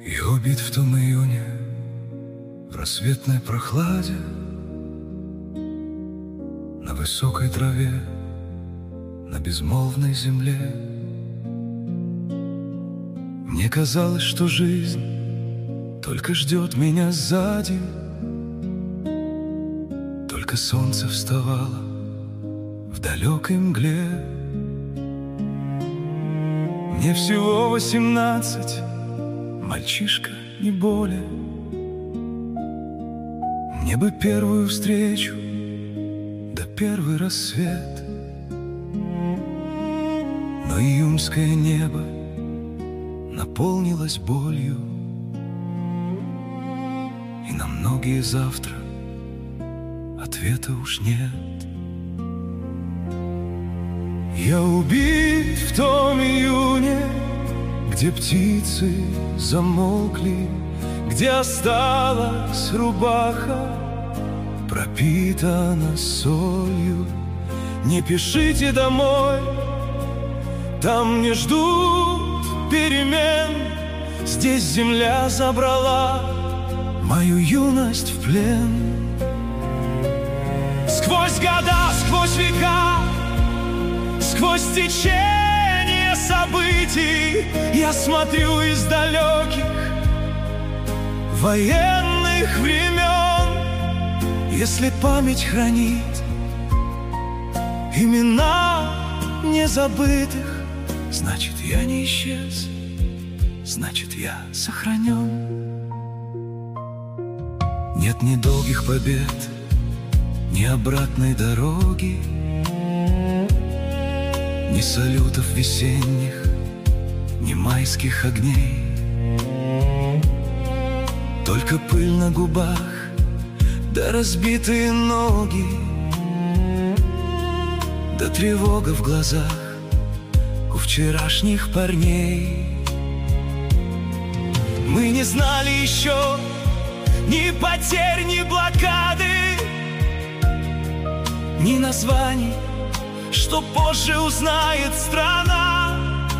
Я убит в том июне, в рассветной прохладе, на высокой траве, на безмолвной земле. Мне казалось, что жизнь только ждет меня сзади, только солнце вставало в далекой мгле. Мне всего 18, мальчишка, не более. Мне бы первую встречу, да первый рассвет. Но июньское небо наполнилось болью, и на многие завтра ответа уж нет. Я убит в том июне, где птицы замолкли, где осталась рубаха, пропитана солью. Не пишите домой, там не ждут перемен. Здесь земля забрала мою юность в плен. Сквозь года, сквозь века, сквозь течение событий я смотрю из далеких военных времен. Если память хранит имена незабытых, значит, я не исчез, значит, я сохранен. Нет ни долгих побед, ни обратной дороги, ни салютов весенних, ни майских огней. Только пыль на губах, да разбитые ноги, да тревога в глазах у вчерашних парней. Мы не знали еще ни потерь, ни блокады, ни названий, что позже узнает страна.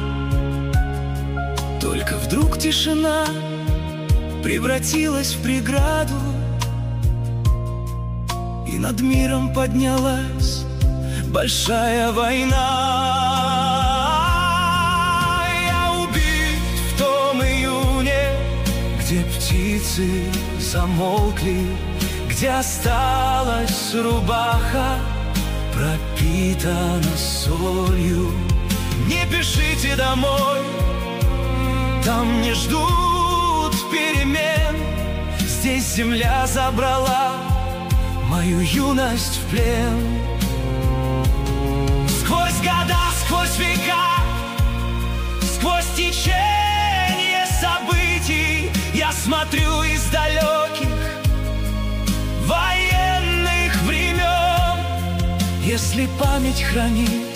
Только вдруг тишина превратилась в преграду, и над миром поднялась большая война. Я убит в том июне, где птицы замолкли, где осталась рубаха, пропитана солью. Не пишите домой, там не ждут перемен. Здесь земля забрала мою юность в плен. Сквозь года, сквозь века, сквозь течение событий я смотрю из далеких военных времен. Если память хранит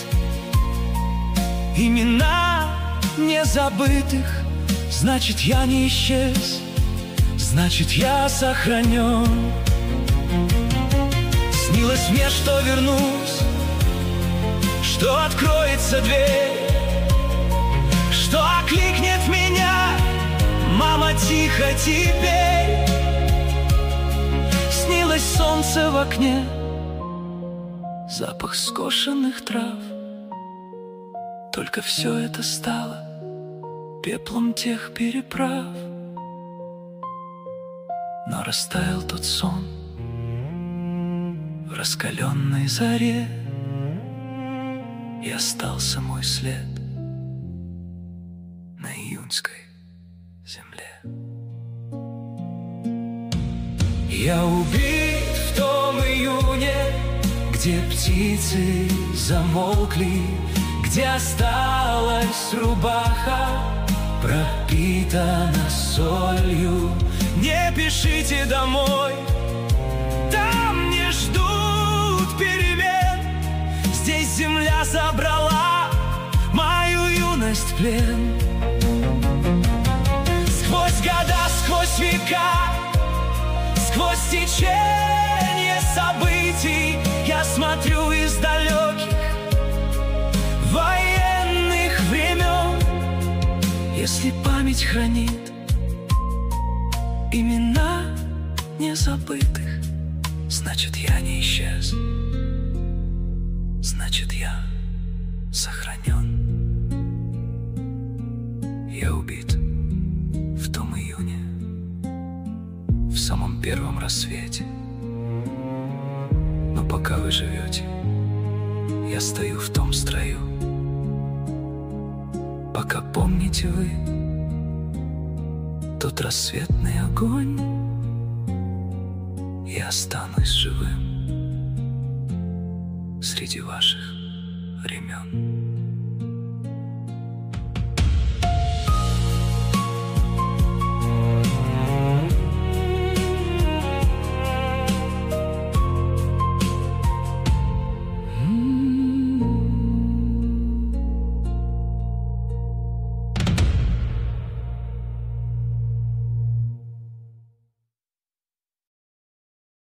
имена незабытых, значит, я не исчез, значит, я сохранен. Снилось мне, что вернусь, что откроется дверь, что окликнет меня мама тихо теперь. Снилось солнце в окне, запах скошенных трав. Только все это стало пеплом тех переправ. Но растаял тот сон в раскаленной заре, и остался мой след на июньской земле. Я убит в том июне, где птицы замолкли, где осталась рубаха, пропитана солью. Не пишите домой, там не ждут перемен. Здесь земля забрала мою юность в плен. Сквозь года, сквозь века, сквозь течение событий я смотрю из далеких военных времен. Если память хранит имена незабытых. Значит, я не исчез, значит, я сохранен. Я убит в том июне, в самом первом рассвете. Но пока вы живете, я стою в том строю. Пока помните вы тот рассветный огонь, я останусь живым среди ваших времен.